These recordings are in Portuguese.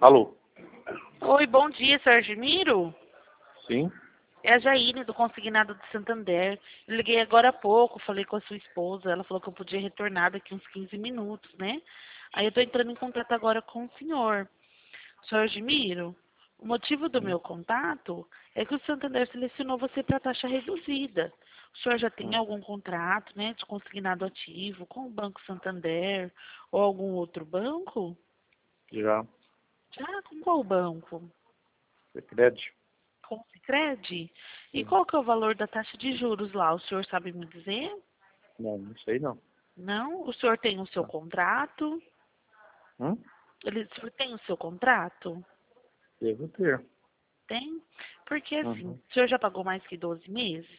Alô? Oi, bom dia, Sérgio Miro. Sim? É a Jaine, do Consignado de Santander. Eu liguei agora há pouco, falei com a sua esposa, ela falou que eu podia retornar daqui uns 15 minutos, né? Aí eu tô entrando em contato agora com o senhor. Sérgio Miro, o motivo do meu contato é que o Santander selecionou você para taxa reduzida. O senhor já tem algum contrato, né, de consignado ativo com o Banco Santander ou algum outro banco? Já. Já, com qual banco? Secret? Com o Sicredi? E Sim. qual que é o valor da taxa de juros lá? O senhor sabe me dizer? Não, não sei não. Não? O senhor tem o seu Tá. contrato? Hum? O senhor tem o seu contrato? Devo ter. Tem? Porque assim, Uhum. o senhor já pagou mais que 12 meses?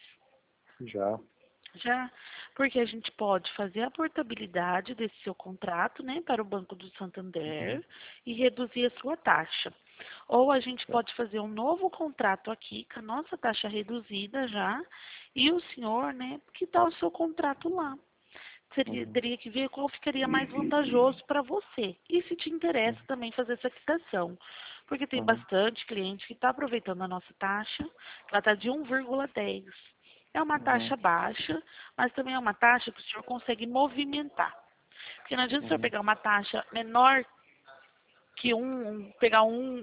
Já. Já, porque a gente pode fazer a portabilidade desse seu contrato, né, para o Banco do Uhum. Santander e reduzir a sua taxa. Ou a gente Tá. pode fazer um novo contrato aqui com a nossa taxa reduzida já e o senhor, né, quitar o seu contrato lá. Uhum. Teria que ver qual ficaria mais vantajoso para você. E se te interessa Uhum. também fazer essa quitação. Porque tem Uhum. bastante cliente que está aproveitando a nossa taxa, ela está de 1,10. É uma Uhum. taxa baixa, mas também é uma taxa que o senhor consegue movimentar. Porque não adianta o senhor Uhum. pegar uma taxa menor que pegar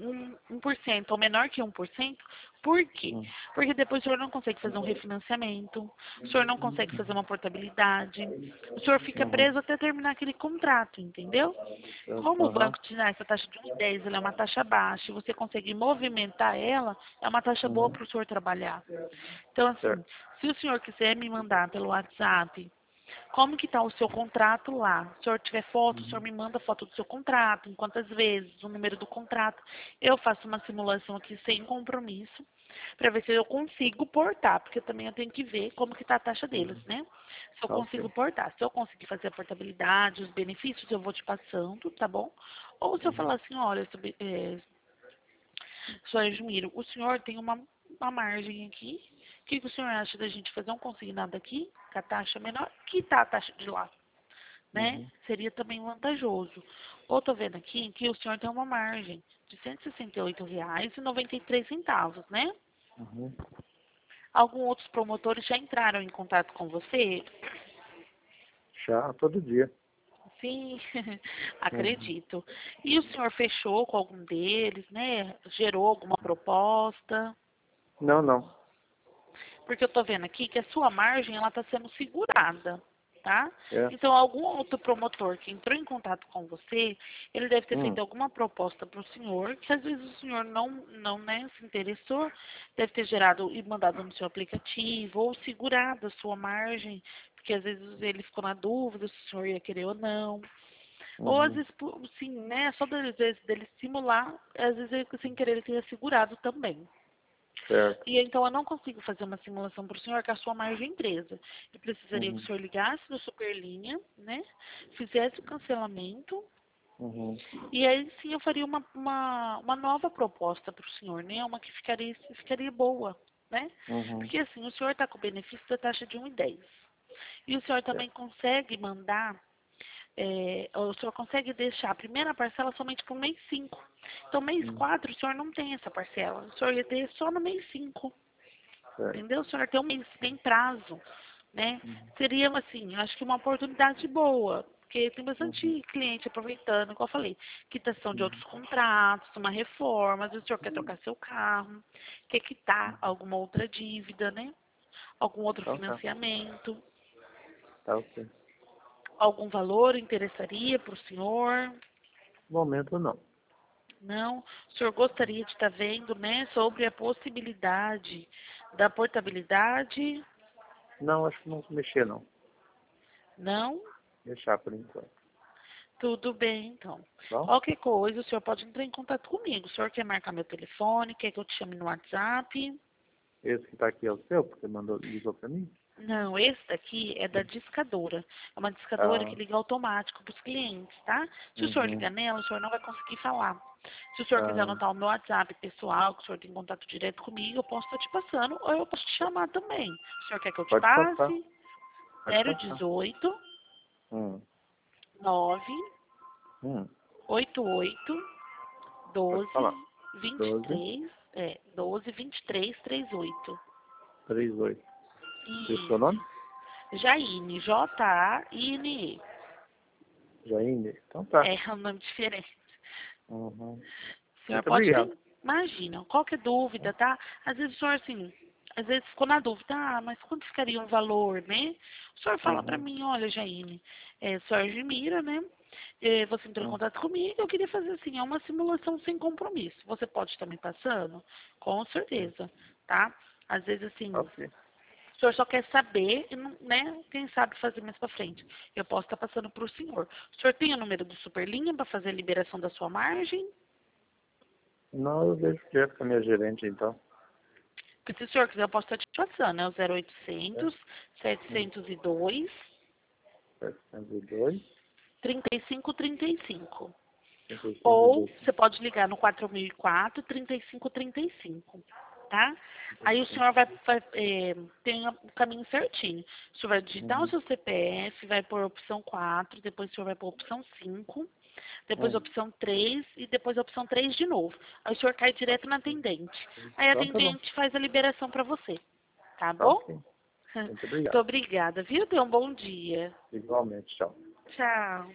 1% ou menor que 1%. Por quê? Uhum. Porque depois o senhor não consegue fazer um refinanciamento, o senhor não consegue fazer uma portabilidade, o senhor fica Uhum. preso até terminar aquele contrato, entendeu? Como o Aham. banco te dá essa taxa de 1,10, ela é uma taxa baixa, e você consegue movimentar ela, é uma taxa boa Uhum. para o senhor trabalhar. Então, assim, Certo. se o senhor quiser me mandar pelo WhatsApp como que está o seu contrato lá? Se o senhor tiver foto, o senhor Uhum. me manda foto do seu contrato, em quantas vezes, o número do contrato. Eu faço uma simulação aqui sem compromisso, para ver se eu consigo portar, porque também eu tenho que ver como que está a taxa deles, Uhum. né? Se eu Tá ok. consigo portar. Se eu conseguir fazer a portabilidade, os benefícios, eu vou te passando, tá bom? Ou se eu Uhum. falar assim, olha, senhor Edmiro, o senhor tem uma margem aqui. O que o senhor acha da gente fazer um consignado aqui, com a taxa menor, quitar a taxa de lá? Né? Uhum. Seria também vantajoso. Ou estou vendo aqui que o senhor tem uma margem de R$ 168,93, né? Uhum. Alguns outros promotores já entraram em contato com você? Já, todo dia. Sim, Uhum. acredito. E o senhor fechou com algum deles, né? Gerou alguma proposta? Não, não. Porque eu estou vendo aqui que a sua margem ela está sendo segurada, tá? É. Então, algum outro promotor que entrou em contato com você, ele deve ter feito alguma proposta para o senhor, que às vezes o senhor não né, se interessou, deve ter gerado e mandado no seu aplicativo, ou segurado a sua margem, porque às vezes ele ficou na dúvida se o senhor ia querer ou não. Ou às Uhum. vezes, sim, né, só às vezes dele simular, às vezes ele, sem querer ele tenha segurado também. Certo. E então eu não consigo fazer uma simulação para o senhor com a sua margem empresa. Eu precisaria que o Uhum. senhor ligasse no Superlinha, né? Fizesse o cancelamento. Uhum. E aí sim eu faria uma nova proposta para o senhor, né? Uma que ficaria boa, né? Uhum. Porque assim, o senhor está com o benefício da taxa de 1,10. E o senhor também Certo. consegue mandar, o senhor consegue deixar a primeira parcela somente para o mês 5. Então, mês Uhum. 4 o senhor não tem essa parcela. O senhor ia ter só no mês 5. Certo. Entendeu? O senhor tem um mês, tem prazo, né? Uhum. Seria, assim, acho que uma oportunidade boa, porque tem Uhum. bastante cliente aproveitando, como eu falei, quitação de Uhum. outros contratos, uma reforma, às vezes o senhor quer trocar seu carro, quer quitar Uhum. alguma outra dívida, né? Algum outro Então tá. financiamento, Tá ok. algum valor interessaria para o senhor? No momento não. Não? O senhor gostaria de estar vendo, né, sobre a possibilidade da portabilidade? Não, acho que não mexer não. Não? Deixar por enquanto. Tudo bem, então. Bom? Qualquer coisa, o senhor pode entrar em contato comigo. O senhor quer marcar meu telefone? Quer que eu te chame no WhatsApp? Esse que tá aqui é o seu, porque ligou pra mim? Não, esse daqui é da discadora. É uma discadora que Ah, liga automático para os clientes, tá? Se o senhor uhum. ligar nela, o senhor não vai conseguir falar. Se o senhor quiser Ah, anotar o meu WhatsApp pessoal, que o senhor tem contato direto comigo, eu posso estar te passando ou eu posso te chamar também. O senhor quer que eu te pode passar. passe? Pode Zero passar. dezoito Hum. nove Hum. oito oito 12, falar. 23, 12, 23, 38. 38. E o E seu nome? Jaine, Jaine. Jaine? Então tá. É um nome diferente. Uhum. O senhor Muito pode obrigado. ter, imagina, qualquer dúvida, tá? Às vezes o senhor, assim, às vezes ficou na dúvida, mas quanto ficaria um valor, né? O senhor fala pra Uhum. mim, olha, Jaine, o senhor admira, né? Você entrou em Uhum. contato comigo, eu queria fazer assim, é uma simulação sem compromisso. Você pode estar me passando? Com certeza, tá? Às vezes, assim, Ok. o senhor só quer saber, e não, né? Quem sabe fazer mais pra frente. Eu posso estar passando pro senhor. O senhor tem o número do Superlinha para fazer a liberação da sua margem? Não, eu vejo direto com a minha gerente, então. Porque se o senhor quiser, eu posso estar te passando, é o É? 0800 702 702, 3535. 35, Ou você pode ligar no 4004 3535, tá? Aí o senhor tem o caminho certinho. O senhor vai digitar o Uhum. seu CPF, vai por opção 4, depois o senhor vai por opção 5, depois a Uhum. opção 3 e depois a opção 3 de novo. Aí o senhor cai direto na atendente. Aí a Então tá bom. atendente faz a liberação para você, tá Tá bom? ok. Muito Muito obrigado. obrigada, viu? Tenha um bom dia. Igualmente, tchau. Tchau.